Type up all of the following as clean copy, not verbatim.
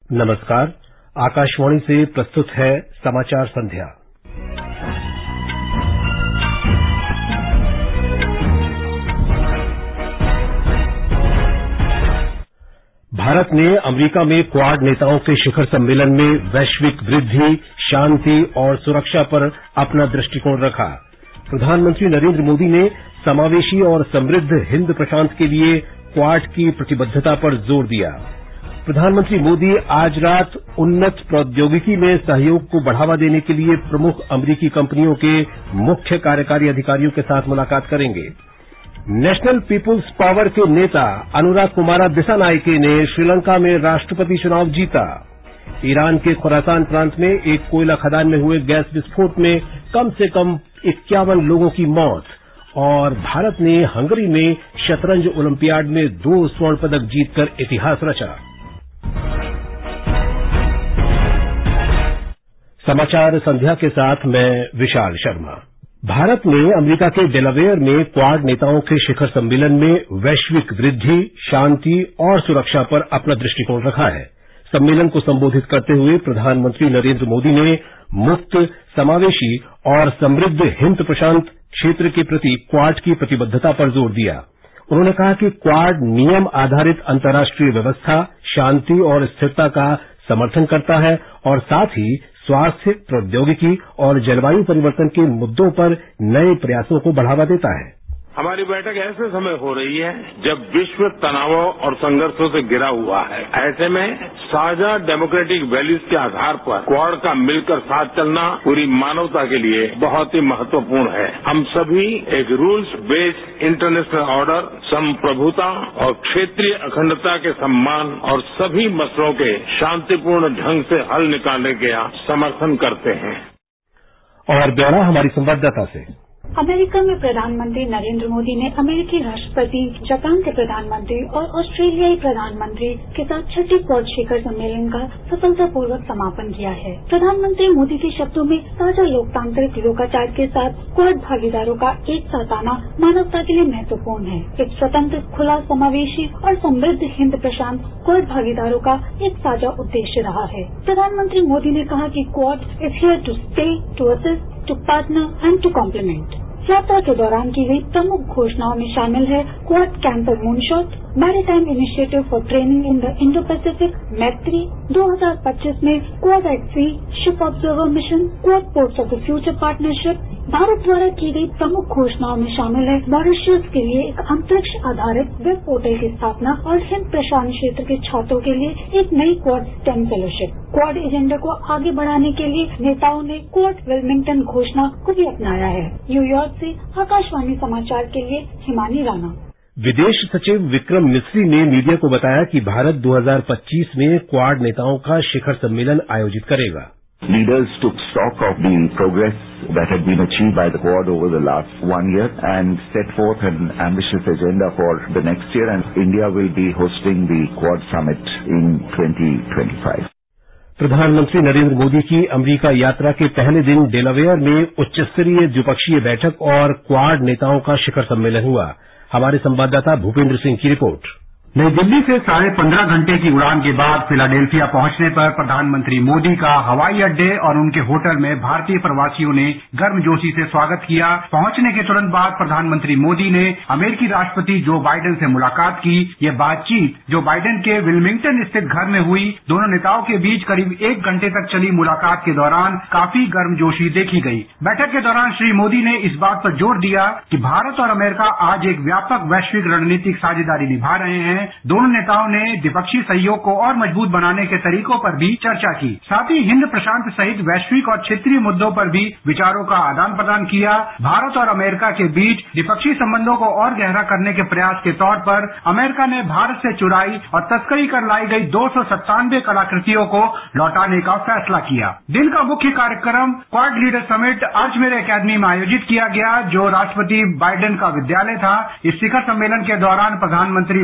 नमस्कार, आकाशवाणी से प्रस्तुत है समाचार संध्या। भारत ने अमेरिका में क्वाड नेताओं के शिखर सम्मेलन में वैश्विक वृद्धि, शांति और सुरक्षा पर अपना दृष्टिकोण रखा। प्रधानमंत्री नरेंद्र मोदी ने समावेशी और समृद्ध हिंद प्रशांत के लिए क्वाड की प्रतिबद्धता पर जोर दिया। प्रधानमंत्री मोदी आज रात उन्नत प्रौद्योगिकी में सहयोग को बढ़ावा देने के लिए प्रमुख अमेरिकी कंपनियों के मुख्य कार्यकारी अधिकारियों के साथ मुलाकात करेंगे। नेशनल पीपुल्स पावर के नेता अनुराग कुमारा दिसानायके ने श्रीलंका में राष्ट्रपति चुनाव जीता। ईरान के खुरासान प्रांत में एक कोयला खदान में हुए गैस विस्फोट में कम से कम 51 लोगों की मौत। और भारत ने हंगरी में शतरंज ओलंपियाड में 2 स्वर्ण पदक जीतकर इतिहास रचा। समाचार संध्या के साथ मैं विशाल शर्मा। भारत ने अमेरिका के डेलावेयर में क्वाड नेताओं के शिखर सम्मेलन में वैश्विक वृद्धि, शांति और सुरक्षा पर अपना दृष्टिकोण रखा है। सम्मेलन को संबोधित करते हुए प्रधानमंत्री नरेंद्र मोदी ने मुक्त, समावेशी और समृद्ध हिंद प्रशांत क्षेत्र के प्रति क्वाड की प्रतिबद्धता पर जोर दिया। उन्होंने कहा कि क्वाड नियम आधारित अंतर्राष्ट्रीय व्यवस्था, शांति और स्थिरता का समर्थन करता है और साथ ही स्वास्थ्य, प्रौद्योगिकी और जलवायु परिवर्तन के मुद्दों पर नए प्रयासों को बढ़ावा देता है। हमारी बैठक ऐसे समय हो रही है जब विश्व तनावों और संघर्षों से घिरा हुआ है। ऐसे में साझा डेमोक्रेटिक वैल्यूज के आधार पर क्वाड का मिलकर साथ चलना पूरी मानवता के लिए बहुत ही महत्वपूर्ण है। हम सभी एक रूल्स बेस्ड इंटरनेशनल ऑर्डर, संप्रभुता और क्षेत्रीय अखंडता के सम्मान और सभी मसलों के शांतिपूर्ण ढंग से हल निकालने का समर्थन करते हैं। और ब्यौरा हमारी संवाददाता से। अमेरिका में प्रधानमंत्री नरेंद्र मोदी ने अमेरिकी राष्ट्रपति, जापान के प्रधानमंत्री और ऑस्ट्रेलियाई प्रधानमंत्री के साथ छठे क्वाड शिखर सम्मेलन का सफलतापूर्वक समापन किया है। प्रधानमंत्री मोदी के शब्दों में साझा लोकतांत्रिक लोकाचार के साथ क्वाड भागीदारों का एक साथ आना मानवता के लिए महत्वपूर्ण है। एक स्वतंत्र, खुला, समावेशी और समृद्ध हिंद प्रशांत क्वाड भागीदारों का एक साझा उद्देश्य रहा है। प्रधानमंत्री मोदी ने कहा कि Quad is here to stay, to assist, to partner and to complement. यात्रा के दौरान की गई प्रमुख घोषणाओं में शामिल है Quad cancer moonshot, maritime initiative for training in the Indo Pacific, Maitri 2025 में Quad at sea ship observer mission, Quad ports of the future partnership. Bharat द्वारा की गई प्रमुख घोषणाओं में शामिल है मॉरिशस के लिए एक अंतरिक्ष आधारित वेब पोर्टल की स्थापना और हिंद प्रशांत क्षेत्र के छात्रों के लिए एक नई Quad STEM fellowship. Quad agenda को आगे बढ़ाने के लिए नेताओं ने क्वाड विल्मिंगटन घोषणा को भी अपनाया है। न्यूयॉर्क से आकाशवाणी समाचार के लिए हिमानी राणा। विदेश सचिव विक्रम मिस्री ने मीडिया को बताया कि भारत 2025 में क्वाड नेताओं का शिखर सम्मेलन आयोजित करेगा। Leaders took stock of the progress that had been achieved by the Quad over the last 1 year and set forth an ambitious agenda for the next year, and India will be hosting the Quad Summit in 2025. प्रधानमंत्री नरेंद्र मोदी की America यात्रा के पहले दिन Delaware में उच्चस्तरीय द्विपक्षीय बैठक और क्वाड नेताओं का शिखर सम्मेलन हुआ। हमारे संवाददाता भूपेंद्र सिंह की रिपोर्ट। नई दिल्ली से 15.5 घंटे की उड़ान के बाद फिलाडेल्फिया पहुंचने पर प्रधानमंत्री मोदी का हवाई अड्डे और उनके होटल में भारतीय प्रवासियों ने गर्मजोशी से स्वागत किया। पहुंचने के तुरंत बाद प्रधानमंत्री मोदी ने अमेरिकी राष्ट्रपति जो बाइडेन से मुलाकात की। ये बातचीत जो बाइडेन के विल्मिंगटन स्थित घर में हुई। दोनों नेताओं के बीच करीब 1 घंटे तक चली मुलाकात के दौरान काफी गर्मजोशी देखी गई। बैठक के दौरान श्री मोदी ने इस बात पर जोर दिया कि भारत और अमेरिका आज एक व्यापक वैश्विक रणनीतिक साझेदारी निभा रहे हैं। दोनों नेताओं ने द्विपक्षीय सहयोग को और मजबूत बनाने के तरीकों पर भी चर्चा की। साथ ही हिंद प्रशांत सहित वैश्विक और क्षेत्रीय मुद्दों पर भी विचारों का आदान प्रदान किया। भारत और अमेरिका के बीच द्विपक्षीय संबंधों को और गहरा करने के प्रयास के तौर पर अमेरिका ने भारत से चुराई और तस्करी कर लाई गई 297 कलाकृतियों को लौटाने का फैसला किया। दिन का मुख्य कार्यक्रम Quad leader summit Archmere academy में आयोजित किया गया, जो राष्ट्रपति बाइडेन का विद्यालय था। इस शिखर सम्मेलन के दौरान प्रधानमंत्री मोदी ने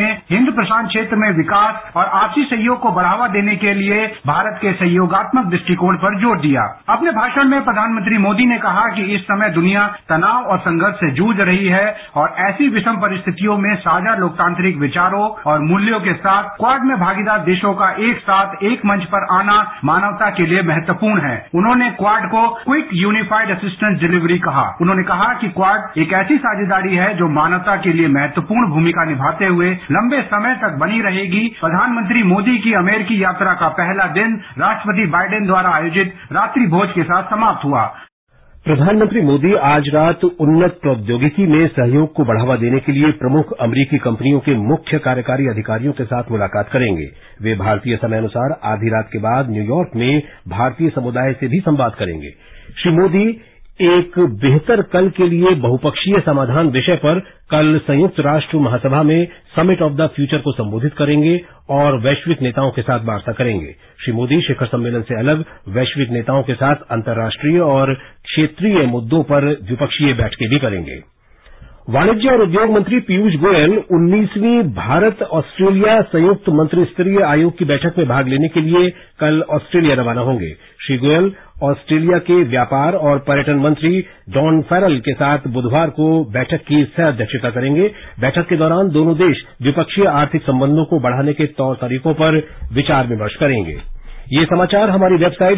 हिंद प्रशांत क्षेत्र में विकास और आपसी सहयोग को बढ़ावा देने के लिए भारत के सहयोगात्मक दृष्टिकोण पर जोर दिया। अपने भाषण में प्रधानमंत्री मोदी ने कहा कि इस समय दुनिया तनाव और संघर्ष से जूझ रही है और ऐसी विषम परिस्थितियों में साझा लोकतांत्रिक विचारों और मूल्यों के साथ क्वाड में भागीदार देशों का एक साथ एक मंच पर आना मानवता के लिए महत्वपूर्ण है। उन्होंने क्वाड को क्विक यूनिफाइड असिस्टेंस डिलीवरी कहा। उन्होंने कहा कि क्वाड एक ऐसी साझेदारी है जो मानवता के लिए महत्वपूर्ण भूमिका निभाते हुए लंबे समय तक बनी रहेगी। प्रधानमंत्री मोदी की अमेरिकी यात्रा का पहला दिन राष्ट्रपति बाइडेन द्वारा आयोजित रात्रि भोज के साथ समाप्त हुआ। प्रधानमंत्री मोदी आज रात उन्नत प्रौद्योगिकी में सहयोग को बढ़ावा देने के लिए प्रमुख अमेरिकी कंपनियों के मुख्य कार्यकारी अधिकारियों के साथ मुलाकात करेंगे। वे भारतीय समयानुसार आधी रात के बाद न्यूयॉर्क में भारतीय समुदाय से भी संवाद करेंगे। श्री मोदी एक बेहतर कल के लिए बहुपक्षीय समाधान विषय पर कल संयुक्त राष्ट्र महासभा में समिट ऑफ द फ्यूचर को संबोधित करेंगे और वैश्विक नेताओं के साथ वार्ता करेंगे। श्री मोदी शिखर सम्मेलन से अलग वैश्विक नेताओं के साथ अंतर्राष्ट्रीय और क्षेत्रीय मुद्दों पर द्विपक्षीय बैठकें भी करेंगे। वाणिज्य और उद्योग मंत्री पीयूष गोयल 19वीं भारत ऑस्ट्रेलिया संयुक्त मंत्रिस्तरीय आयोग की बैठक में भाग लेने के लिए कल ऑस्ट्रेलिया रवाना होंगे। श्री गोयल ऑस्ट्रेलिया के व्यापार और पर्यटन मंत्री डॉन फैरल के साथ बुधवार को बैठक की सह अध्यक्षता करेंगे। बैठक के दौरान दोनों देश द्विपक्षीय आर्थिक संबंधों को बढ़ाने के तौर तरीकों पर विचार विमर्श करेंगे। ये समाचार हमारी वेबसाइट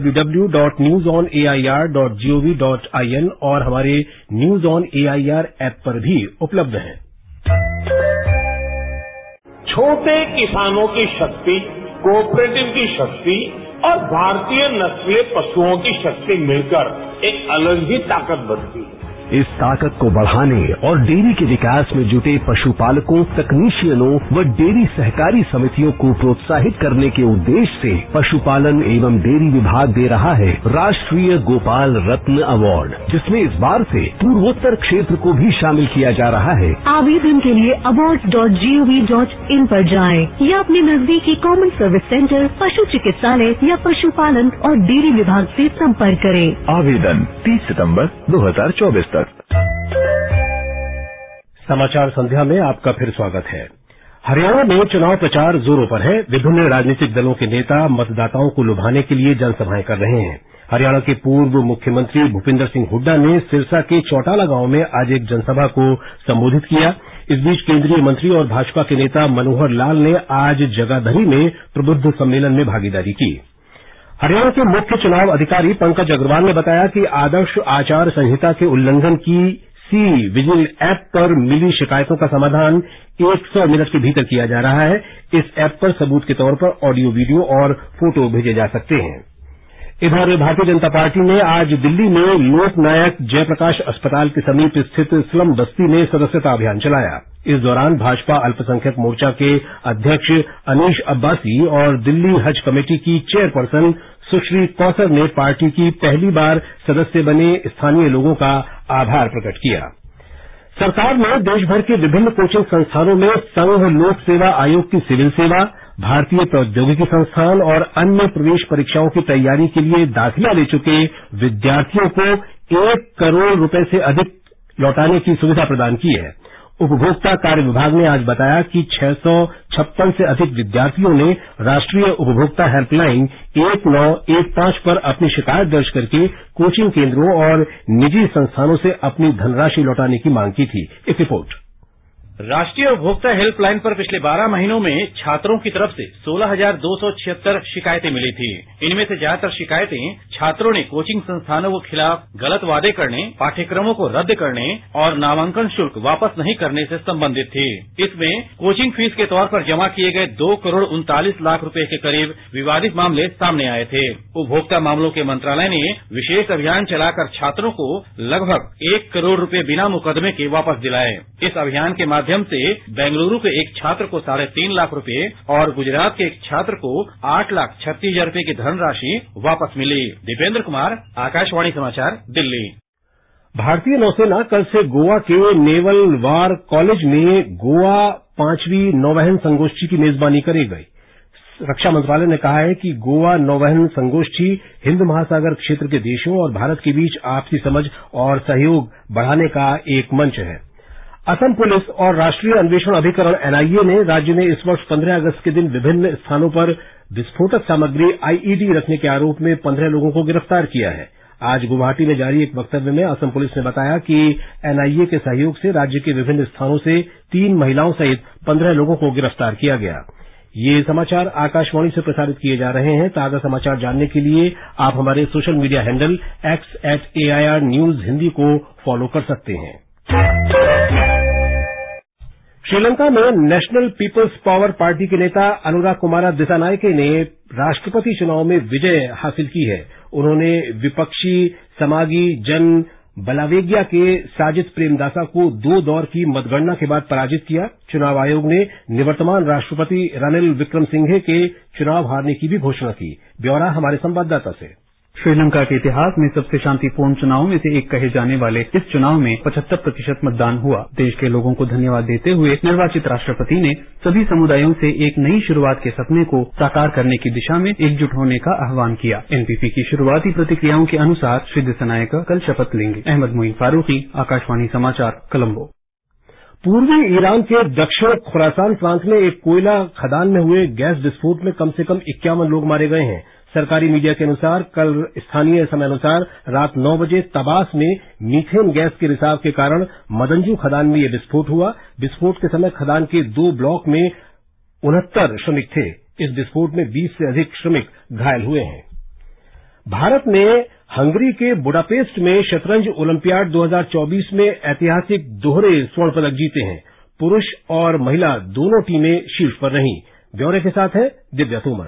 www.newsonair.gov.in और हमारे न्यूज ऑन एआईआर ऐप पर भी उपलब्ध हैं। छोटे किसानों की शक्ति, कोऑपरेटिव की शक्ति और भारतीय नस्लीय पशुओं की शक्ति मिलकर एक अलग ही ताकत बनती है। इस ताकत को बढ़ाने और डेयरी के विकास में जुटे पशुपालकों, तकनीशियनों व डेयरी सहकारी समितियों को प्रोत्साहित करने के उद्देश्य से पशुपालन एवं डेयरी विभाग दे रहा है राष्ट्रीय गोपाल रत्न अवार्ड, जिसमें इस बार से पूर्वोत्तर क्षेत्र को भी शामिल किया जा रहा है। आवेदन के लिए awards.gov.in पर जाएं या अपने नजदीकी कॉमन सर्विस सेंटर, पशु चिकित्सालय या पशुपालन और डेयरी विभाग से संपर्क करें। आवेदन 30 सितंबर 2024 तक। समाचार संध्या में आपका फिर स्वागत है। हरियाणा में चुनाव प्रचार जोरों पर है। विभिन्न राजनीतिक दलों के नेता मतदाताओं को लुभाने के लिए जनसभाएं कर रहे हैं। हरियाणा के पूर्व मुख्यमंत्री भूपिंदर सिंह हुड्डा ने सिरसा के चौटाला गांव में आज एक जनसभा को संबोधित किया। इस बीच केंद्रीय मंत्री और भाजपा के नेता मनोहर लाल ने आज जगाधरी में प्रबुद्ध सम्मेलन में भागीदारी की। हरियाणा के मुख्य चुनाव अधिकारी पंकज अग्रवाल ने बताया कि आदर्श आचार संहिता के उल्लंघन की सी विजिल ऐप पर मिली शिकायतों का समाधान 100 मिनट के भीतर किया जा रहा है। इस ऐप पर सबूत के तौर पर ऑडियो, वीडियो और फोटो भेजे जा सकते हैं। इधर भारतीय जनता पार्टी ने आज दिल्ली में लोकनायक जयप्रकाश अस्पताल के समीप स्थित स्लम बस्ती में सदस्यता अभियान चलाया। इस दौरान भाजपा अल्पसंख्यक मोर्चा के अध्यक्ष अनीश अब्बासी और दिल्ली हज कमेटी की चेयरपर्सन सुश्री कौसर ने पार्टी की पहली बार सदस्य बने स्थानीय लोगों का आभार प्रकट किया। सरकार ने देशभर के विभिन्न कोचिंग संस्थानों में संघ लोक सेवा आयोग की सिविल सेवा, भारतीय प्रौद्योगिकी संस्थान और अन्य प्रवेश परीक्षाओं की तैयारी के लिए दाखिला ले चुके विद्यार्थियों को 1 करोड़ रुपए से अधिक लौटाने की सुविधा प्रदान की है। उपभोक्ता कार्य विभाग ने आज बताया कि 656 से अधिक विद्यार्थियों ने राष्ट्रीय उपभोक्ता हेल्पलाइन 1915 पर अपनी शिकायत दर्ज करके कोचिंग केंद्रों और निजी संस्थानों से अपनी धनराशि लौटाने की मांग की थी। एक रिपोर्ट। राष्ट्रीय उपभोक्ता हेल्पलाइन पर पिछले 12 महीनों में छात्रों की तरफ से 16,276 शिकायतें मिली थी। इनमें से ज्यादातर शिकायतें छात्रों ने कोचिंग संस्थानों के खिलाफ गलत वादे करने, पाठ्यक्रमों को रद्द करने और नामांकन शुल्क वापस नहीं करने से संबंधित थी। इसमें कोचिंग फीस के तौर पर जमा किए गए 2 करोड़ 39 लाख रुपए के करीब विवादित मामले सामने आए थे। उपभोक्ता मामलों के मंत्रालय ने विशेष अभियान चलाकर छात्रों को लगभग 1 करोड़ रुपए बिना मुकदमे के वापस दिलाए। इस अभियान के माध्यम से बेंगलुरु के एक छात्र को 3.5 लाख रुपए और गुजरात के एक छात्र को 8,36,000 रुपए की धनराशि वापस मिली। दीपेंद्र कुमार, आकाशवाणी समाचार, दिल्ली। भारतीय नौसेना कल से गोवा के नेवल वार कॉलेज में गोवा 5वीं नौवहन संगोष्ठी की मेजबानी करेगी। रक्षा मंत्रालय ने कहा है कि गोवा नौवहन संगोष्ठी हिंद महासागर क्षेत्र के देशों और भारत के बीच आपसी समझ और सहयोग बढ़ाने का एक मंच है। असम पुलिस और राष्ट्रीय अन्वेषण अभिकरण एनआईए ने राज्य में इस वर्ष 15 अगस्त के दिन विभिन्न स्थानों पर विस्फोटक सामग्री आईईडी रखने के आरोप में 15 लोगों को गिरफ्तार किया है। आज गुवाहाटी में जारी एक वक्तव्य में असम पुलिस ने बताया कि एनआईए के सहयोग से राज्य के विभिन्न स्थानों से 3 महिलाओं सहित 15 लोगों को गिरफ्तार किया गया। ये समाचार आकाशवाणी से प्रसारित किए जा रहे हैं। ताजा समाचार जानने के लिए आप हमारे social media handle x@AIR News Hindi को फॉलो कर सकते हैं। श्रीलंका में नेशनल पीपल्स पावर पार्टी के नेता अनुराग कुमारा दिसानायके ने राष्ट्रपति चुनाव में विजय हासिल की है। उन्होंने विपक्षी समागी जन बलावेगिया के साजिद प्रेमदासा को 2 दौर की मतगणना के बाद पराजित किया। चुनाव आयोग ने निवर्तमान राष्ट्रपति रनिल विक्रमसिंघे के चुनाव हारने की भी घोषणा की। ब्यौरा हमारे संवाददाता से। श्रीलंका के इतिहास में सबसे शांतिपूर्ण चुनाव में से एक कहे जाने वाले इस चुनाव में 75% मतदान हुआ। देश के लोगों को धन्यवाद देते हुए निर्वाचित राष्ट्रपति ने सभी समुदायों से एक नई शुरुआत के सपने को साकार करने की दिशा में एकजुट होने का आह्वान किया। एनपीपी की शुरुआती प्रतिक्रियाओं के अनुसार श्री दिसानायके कल शपथ लेंगे। अहमद मोइन फारूकी, आकाशवाणी समाचार, कोलंबो। पूर्वी ईरान के दक्षिण खुरासान प्रांत में एक कोयला खदान में हुए गैस विस्फोट में कम से कम 51 लोग मारे गए हैं। सरकारी मीडिया के अनुसार कल स्थानीय समय अनुसार रात 9 बजे तबास में मीथेन गैस के रिसाव के कारण मदंजू खदान में यह विस्फोट हुआ। विस्फोट के समय खदान के 2 ब्लॉक में 69 श्रमिक थे। इस विस्फोट में 20 से अधिक श्रमिक घायल हुए हैं। भारत ने हंगरी के बुडापेस्ट में शतरंज ओलंपियाड 2024 में ऐतिहासिक दोहरे स्वर्ण पदक जीते हैं। पुरुष और महिला दोनों टीमें शीर्ष पर रहीं। ब्यौरे के साथ है दिव्या तोमर।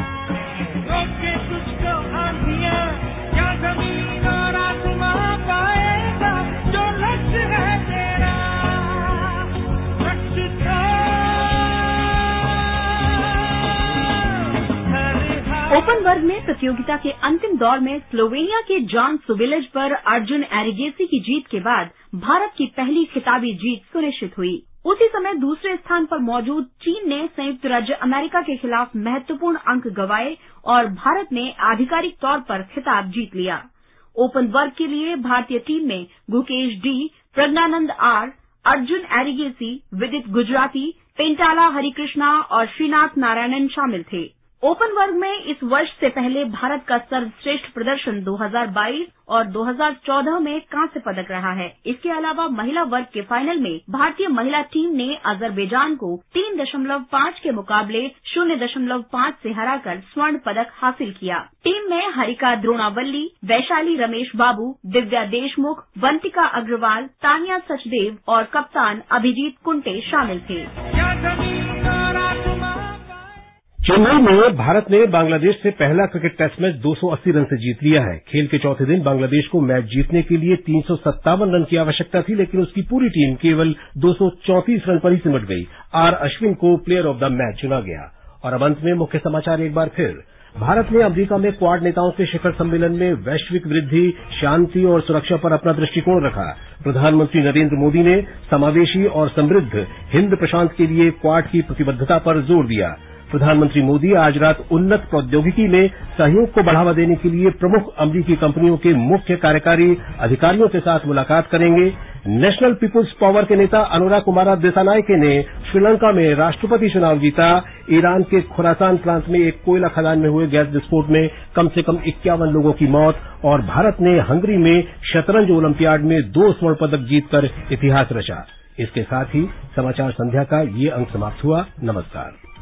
ओपन वर्ग में प्रतियोगिता के अंतिम दौर में स्लोवेनिया के जॉन सुबिलेज पर अर्जुन एरिगेसी की जीत के बाद भारत की पहली खिताबी जीत सुनिश्चित हुई। उसी समय दूसरे स्थान पर मौजूद चीन ने संयुक्त राज्य अमेरिका के खिलाफ महत्वपूर्ण अंक गंवाए और भारत ने आधिकारिक तौर पर खिताब जीत लिया। ओपन वर्ग के लिए भारतीय टीम में गुकेश डी, प्रज्ञानंद आर, अर्जुन एरिगेसी, विदित गुजराती, पेंटाला हरिकृष्णा और श्रीनाथ नारायणन शामिल थे। ओपन वर्ग में इस वर्ष से पहले भारत का सर्वश्रेष्ठ प्रदर्शन 2022 और 2014 में कांस्य पदक रहा है। इसके अलावा महिला वर्ग के फाइनल में भारतीय महिला टीम ने अजरबैजान को 3.5 के मुकाबले 0.5 से हराकर स्वर्ण पदक हासिल किया। टीम में हरिका द्रोणावल्ली, वैशाली रमेश बाबू, दिव्या देशमुख, वंतिका अग्रवाल, तानिया सचदेव और कप्तान अभिजीत कुंटे शामिल थे। चेन्नई में भारत ने बांग्लादेश से पहला क्रिकेट टेस्ट मैच 280 रन से जीत लिया है। खेल के चौथे दिन बांग्लादेश को मैच जीतने के लिए 357 रन की आवश्यकता थी, लेकिन उसकी पूरी टीम केवल 234 रन पर ही सिमट गई। आर अश्विन को प्लेयर ऑफ द मैच चुना गया। और अब अंत में मुख्य समाचार एक बार फिर। भारत ने अमेरिका में क्वाड नेताओं के शिखर सम्मेलन में वैश्विक वृद्धि, शांति और सुरक्षा पर अपना दृष्टिकोण रखा। प्रधानमंत्री नरेंद्र मोदी ने समावेशी और समृद्ध हिंद प्रशांत के लिए क्वाड की प्रतिबद्धता पर जोर दिया। प्रधानमंत्री मोदी आज रात उन्नत प्रौद्योगिकी में सहयोग को बढ़ावा देने के लिए प्रमुख अमेरिकी कंपनियों के मुख्य कार्यकारी अधिकारियों के साथ मुलाकात करेंगे। नेशनल पीपुल्स पावर के नेता अनुराग कुमारा दिसानायके ने श्रीलंका में राष्ट्रपति चुनाव जीता। ईरान के खुरासान प्रांत में एक कोयला खदान में हुए गैस विस्फोट में कम से कम 51 लोगों की मौत। और भारत ने हंगरी में शतरंज ओलंपियाड में 2 स्वर्ण पदक जीतकर इतिहास रचा। इसके साथ ही समाचार संध्या का ये अंक समाप्त हुआ। नमस्कार।